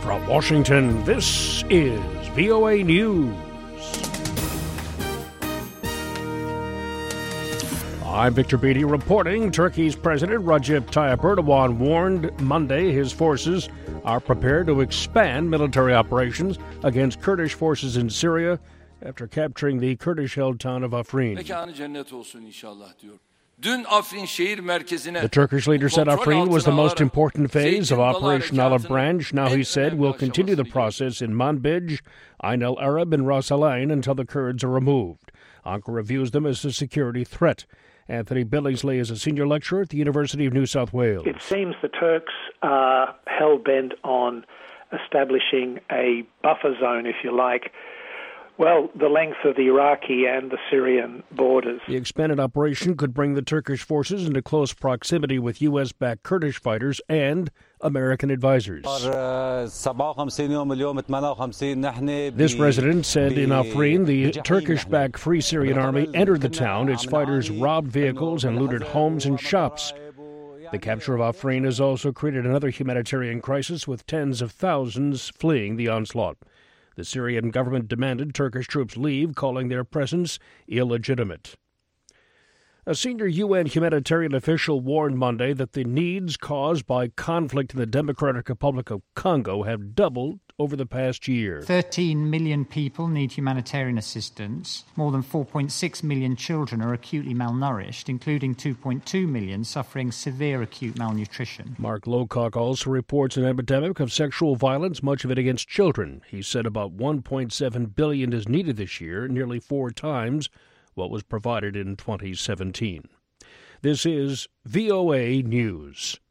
From Washington, this is VOA News. I'm Victor Beatty reporting. Turkey's President Recep Tayyip Erdogan warned Monday his forces are prepared to expand military operations against Kurdish forces in Syria after capturing the Kurdish-held town of Afrin. The Turkish leader said Afrin was the most important phase of Operation Olive Branch. Now, he said, we'll continue the process in Manbij, Ain al-Arab, and Ras Al-Ain until the Kurds are removed. Ankara views them as a security threat. Anthony Billingsley is a senior lecturer at the University of New South Wales. It seems the Turks are hell-bent on establishing a buffer zone, if you like, the length of the Iraqi and the Syrian borders. The expanded operation could bring the Turkish forces into close proximity with U.S.-backed Kurdish fighters and American advisors. This resident said in Afrin, the Turkish-backed Free Syrian Army entered the town. Its fighters robbed vehicles and looted homes and shops. The capture of Afrin has also created another humanitarian crisis, with tens of thousands fleeing the onslaught. The Syrian government demanded Turkish troops leave, calling their presence illegitimate. A senior UN humanitarian official warned Monday that the needs caused by conflict in the Democratic Republic of Congo have doubled over the past year. 13 million people need humanitarian assistance. More than 4.6 million children are acutely malnourished, including 2.2 million suffering severe acute malnutrition. Mark Lowcock also reports an epidemic of sexual violence, much of it against children. He said about $1.7 billion is needed this year, nearly 4 times what was provided in 2017. This is VOA News.